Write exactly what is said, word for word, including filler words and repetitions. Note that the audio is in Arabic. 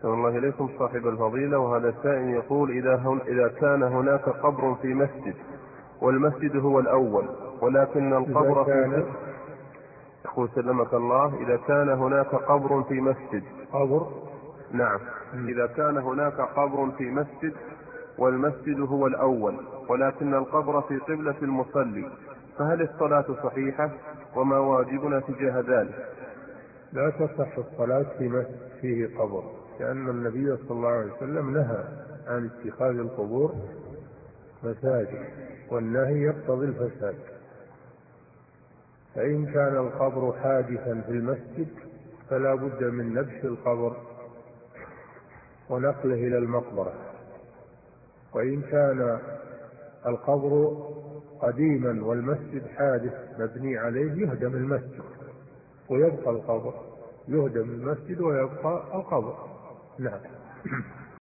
أحسن الله إليكم صاحب الفضيلة. وهذا سائل يقول: إذا, هن إذا كان هناك قبر في مسجد والمسجد هو الأول ولكن القبر في قبر، يقول سلمك الله: إذا كان هناك قبر في مسجد قبر نعم م. إذا كان هناك قبر في مسجد والمسجد هو الأول ولكن القبر في قبلة المصلي، فهل الصلاة صحيحة؟ وما واجبنا تجاه ذلك؟ لا تصح الصلاة في مسجد فيه قبر، لأن النبي صلى الله عليه وسلم نهى عن اتخاذ القبور مساجد، والنهي يقتضي الفساد. فإن كان القبر حادثا في المسجد فلا بد من نبش القبر ونقله إلى المقبرة، وإن كان القبر قديما والمسجد حادث مبني عليه يهدم المسجد ويبقى القبر، يهدم المسجد ويبقى القبر. نعم.